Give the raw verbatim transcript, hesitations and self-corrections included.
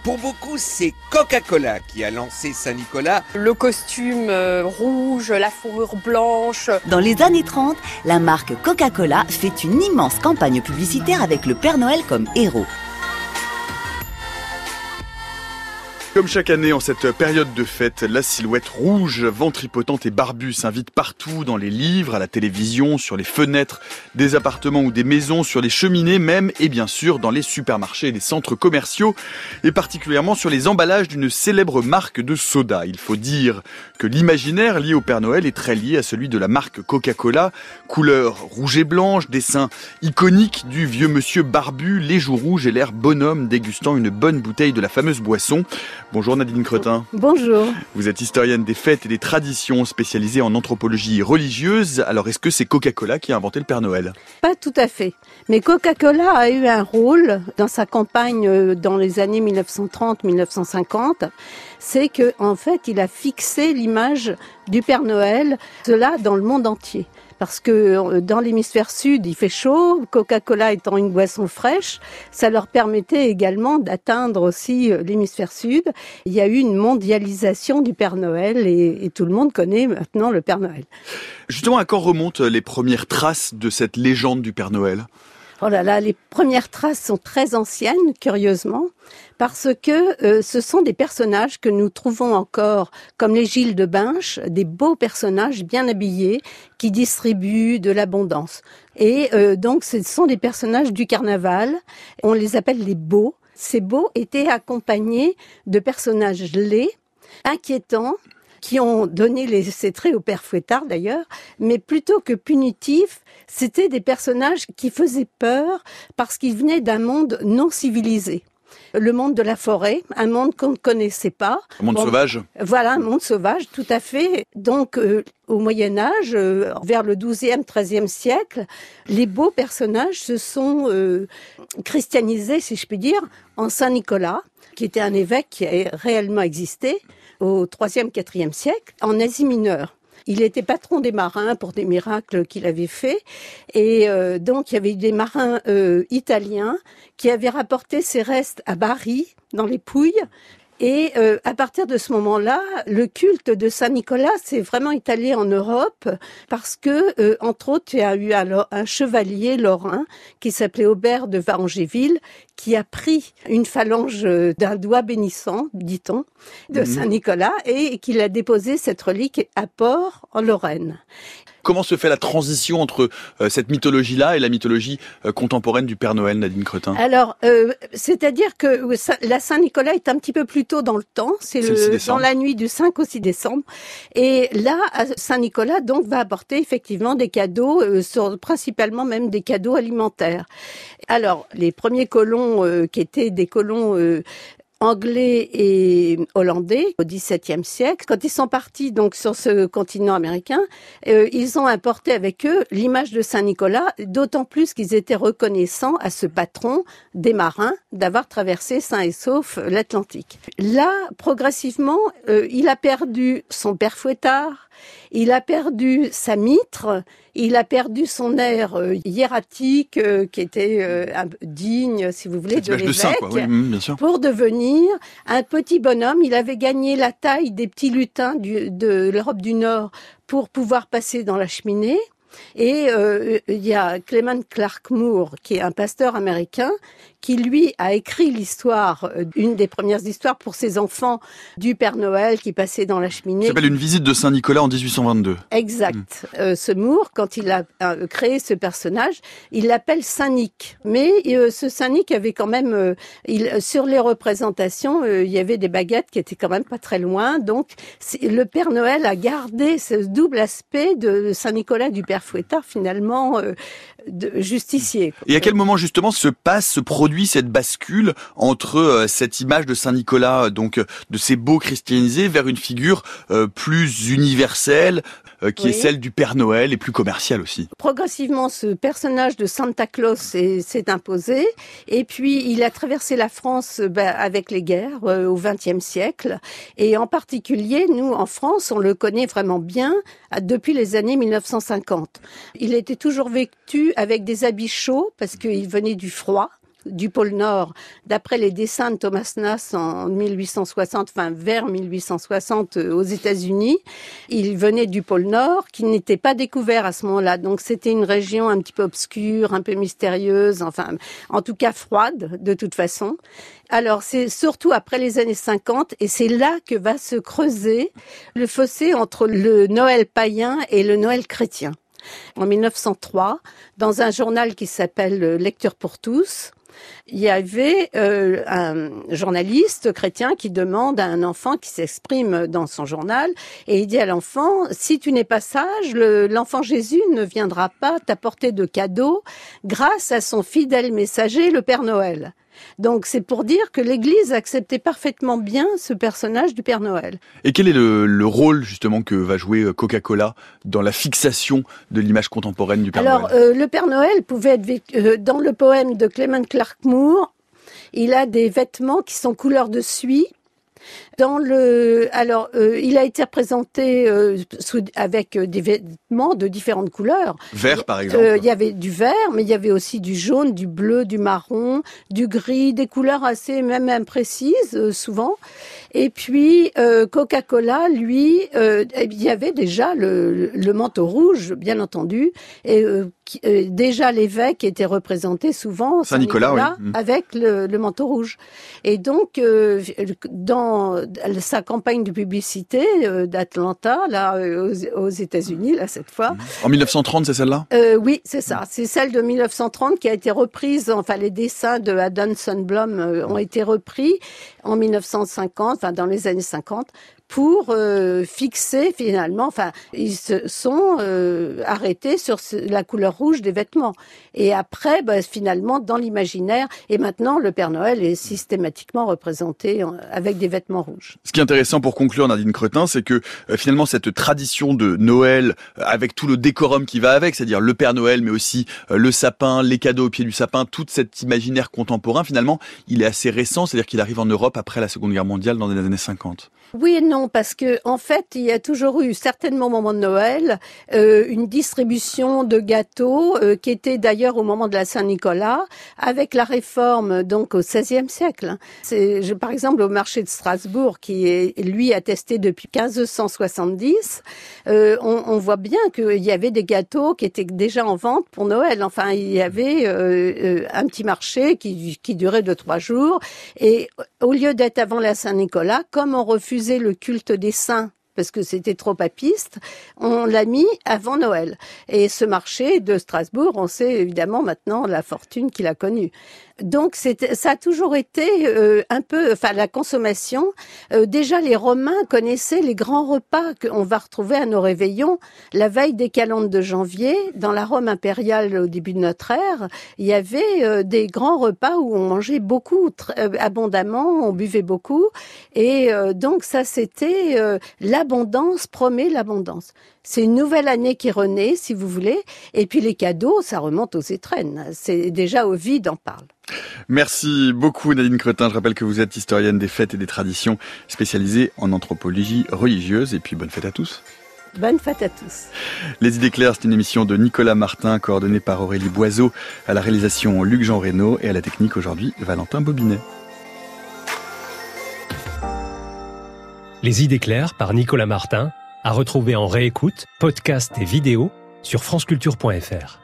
Pour beaucoup, c'est Coca-Cola qui a lancé Saint-Nicolas. Le costume euh, rouge, la fourrure blanche. Dans les années trente, la marque Coca-Cola fait une immense campagne publicitaire avec le Père Noël comme héros. Comme chaque année en cette période de fête, la silhouette rouge, ventripotente et barbue s'invite partout, dans les livres, à la télévision, sur les fenêtres des appartements ou des maisons, sur les cheminées même, et bien sûr dans les supermarchés et les centres commerciaux, et particulièrement sur les emballages d'une célèbre marque de soda. Il faut dire que l'imaginaire lié au Père Noël est très lié à celui de la marque Coca-Cola. Couleur rouge et blanche, dessin iconique du vieux monsieur barbu, les joues rouges et l'air bonhomme dégustant une bonne bouteille de la fameuse boisson. Bonjour Nadine Cretin. Bonjour. Vous êtes historienne des fêtes et des traditions spécialisée en anthropologie religieuse. Alors est-ce que c'est Coca-Cola qui a inventé le Père Noël ? Pas tout à fait. Mais Coca-Cola a eu un rôle dans sa campagne dans les années mille neuf cent trente mille neuf cent cinquante. C'est que, en fait, il a fixé l'image du Père Noël, cela dans le monde entier. Parce que dans l'hémisphère sud, il fait chaud, Coca-Cola étant une boisson fraîche, ça leur permettait également d'atteindre aussi l'hémisphère sud. Il y a eu une mondialisation du Père Noël et, et tout le monde connaît maintenant le Père Noël. Justement, à quand remontent les premières traces de cette légende du Père Noël ? Oh là là, les premières traces sont très anciennes, curieusement, parce que euh, ce sont des personnages que nous trouvons encore, comme les Gilles de Binche, des beaux personnages bien habillés qui distribuent de l'abondance. Et euh, donc, ce sont des personnages du carnaval, on les appelle les beaux. Ces beaux étaient accompagnés de personnages laids, inquiétants, qui ont donné les, ces traits au Père Fouettard d'ailleurs, mais plutôt que punitifs, c'était des personnages qui faisaient peur parce qu'ils venaient d'un monde non civilisé. Le monde de la forêt, un monde qu'on ne connaissait pas. Un monde bon, sauvage. Voilà, un monde sauvage, tout à fait. Donc, euh, au Moyen-Âge, euh, vers le douzième, treizième siècle, les beaux personnages se sont euh, christianisés, si je puis dire, en Saint-Nicolas, qui était un évêque qui a réellement existé au troisième, quatrième siècle, en Asie mineure. Il était patron des marins pour des miracles qu'il avait faits. Et euh, donc, il y avait eu des marins euh, italiens qui avaient rapporté ses restes à Bari, dans les Pouilles. Et euh, à partir de ce moment-là, le culte de Saint-Nicolas s'est vraiment étalé en Europe parce que, euh, entre autres, il y a eu alors un chevalier lorrain qui s'appelait Aubert de Varangéville qui a pris une phalange d'un doigt bénissant, dit-on, de mmh. Saint-Nicolas et qu'il a déposé cette relique à Port, en Lorraine. Comment se fait la transition entre euh, cette mythologie-là et la mythologie euh, contemporaine du Père Noël, Nadine Cretin ? Alors, euh, c'est-à-dire que la Saint-Nicolas est un petit peu plus tôt dans le temps, c'est, c'est le, dans la nuit du cinq au six décembre. Et là, Saint-Nicolas donc va apporter effectivement des cadeaux, euh, sur, principalement même des cadeaux alimentaires. Alors, les premiers colons euh, qui étaient des colons euh, anglais et hollandais au dix-septième siècle. Quand ils sont partis donc sur ce continent américain, euh, ils ont importé avec eux l'image de Saint-Nicolas, d'autant plus qu'ils étaient reconnaissants à ce patron des marins d'avoir traversé sain et sauf l'Atlantique. Là, progressivement, euh, il a perdu son Père Fouettard, il a perdu sa mitre, il a perdu son air euh, hiératique euh, qui était euh, un, digne, si vous voulez, de l'évêque, de saint, quoi. Oui, bien sûr. Pour devenir un petit bonhomme. Il avait gagné la taille des petits lutins du, de l'Europe du Nord pour pouvoir passer dans la cheminée. Et euh, il y a Clement Clark Moore, qui est un pasteur américain, qui lui a écrit l'histoire, une des premières histoires pour ses enfants du Père Noël qui passait dans la cheminée. Ça s'appelle Une visite de Saint-Nicolas en dix-huit cent vingt-deux. Exact. Mmh. Euh, ce Moore, quand il a euh, créé ce personnage, il l'appelle Saint-Nic. Mais euh, ce Saint-Nic avait quand même, euh, il, sur les représentations, euh, il y avait des baguettes qui étaient quand même pas très loin. Donc le Père Noël a gardé ce double aspect de Saint-Nicolas du Père Fouettard, finalement, euh, de justicier. Et à quel moment justement se passe, se produit cette bascule entre euh, cette image de Saint-Nicolas, donc de ces beaux christianisés, vers une figure euh, plus universelle, euh, qui oui. est celle du Père Noël et plus commerciale aussi? Progressivement, ce personnage de Santa Claus s'est, s'est imposé, et puis il a traversé la France bah, avec les guerres euh, au vingtième siècle, et en particulier, nous, en France, on le connaît vraiment bien depuis les années mille neuf cent cinquante. Il était toujours vêtu avec des habits chauds, parce qu'il venait du froid. du pôle Nord, d'après les dessins de Thomas Nast en mille huit cent soixante, enfin vers mille huit cent soixante aux États-Unis. Il venait du pôle Nord, qui n'était pas découvert à ce moment-là. Donc c'était une région un petit peu obscure, un peu mystérieuse, enfin en tout cas froide de toute façon. Alors c'est surtout après les années cinquante, et c'est là que va se creuser le fossé entre le Noël païen et le Noël chrétien. En mille neuf cent trois, dans un journal qui s'appelle Lecture pour tous, il y avait euh, un journaliste chrétien qui demande à un enfant qui s'exprime dans son journal, et il dit à l'enfant, si tu n'es pas sage, le, l'enfant Jésus ne viendra pas t'apporter de cadeaux grâce à son fidèle messager, le Père Noël. Donc c'est pour dire que l'Église acceptait parfaitement bien ce personnage du Père Noël. Et quel est le, le rôle justement que va jouer Coca-Cola dans la fixation de l'image contemporaine du Père Alors, Noël ? Alors euh, le Père Noël pouvait être vécu, euh, dans le poème de Clement Clark Moore, il a des vêtements qui sont couleur de suie. Dans le, alors, euh, il a été représenté euh, sous, avec des vêtements de différentes couleurs. Vert, par exemple. Euh, il y avait du vert, mais il y avait aussi du jaune, du bleu, du marron, du gris, des couleurs assez même imprécises euh, souvent. Et puis euh, Coca-Cola, lui, euh, il y avait déjà le, le manteau rouge, bien entendu, et euh, qui, euh, déjà l'évêque était représenté souvent Saint-Nicolas, Saint-Nicolas, oui. avec le, le manteau rouge. Et donc euh, dans sa campagne de publicité euh, d'Atlanta, là aux, aux États-Unis, là cette fois. En mille neuf cent trente, c'est celle-là ? euh, Oui, c'est ça. C'est celle de mille neuf cent trente qui a été reprise. Enfin, les dessins de Haddon Sundblom euh, ont été repris en mille neuf cent cinquante, enfin dans les années cinquante, pour euh, fixer finalement, enfin ils se sont euh, arrêtés sur ce, la couleur rouge des vêtements. Et après, bah, finalement, dans l'imaginaire, et maintenant le Père Noël est systématiquement représenté en, avec des vêtements rouges. Ce qui est intéressant pour conclure, Nadine Cretin, c'est que euh, finalement cette tradition de Noël, euh, avec tout le décorum qui va avec, c'est-à-dire le Père Noël, mais aussi euh, le sapin, les cadeaux au pied du sapin, tout cet imaginaire contemporain, finalement, il est assez récent, c'est-à-dire qu'il arrive en Europe après la Seconde Guerre mondiale dans les années cinquante. Oui et non, parce que en fait, il y a toujours eu, certainement au moment de Noël, euh, une distribution de gâteaux euh, qui était d'ailleurs au moment de la Saint-Nicolas, avec la réforme donc au seizième siècle. C'est, je, par exemple, au marché de Strasbourg, qui est lui attesté depuis quinze cent soixante-dix, euh, on, on voit bien qu'il y avait des gâteaux qui étaient déjà en vente pour Noël. Enfin, il y avait euh, euh, un petit marché qui, qui durait deux trois jours, et au lieu d'être avant la Saint-Nicolas, comme on refuse le culte des saints, parce que c'était trop papiste, on l'a mis avant Noël. Et ce marché de Strasbourg, on sait évidemment maintenant la fortune qu'il a connue. Donc c'est, ça a toujours été euh, un peu, enfin la consommation. Euh, déjà les Romains connaissaient les grands repas qu'on va retrouver à nos réveillons la veille des calendes de janvier. Dans la Rome impériale au début de notre ère, il y avait euh, des grands repas où on mangeait beaucoup, très, euh, abondamment, on buvait beaucoup, et euh, donc ça c'était euh, l'abondance promet l'abondance. C'est une nouvelle année qui renaît, si vous voulez, et puis les cadeaux, ça remonte aux étrennes. C'est déjà Ovide en parle. Merci beaucoup Nadine Cretin. Je rappelle que vous êtes historienne des fêtes et des traditions spécialisée en anthropologie religieuse. Et puis bonne fête à tous. Bonne fête à tous. Les Idées claires, c'est une émission de Nicolas Martin, coordonnée par Aurélie Boiseau, à la réalisation Luc-Jean Reynaud et à la technique aujourd'hui Valentin Bobinet. Les Idées claires par Nicolas Martin, à retrouver en réécoute, podcast et vidéo sur franceculture point f r.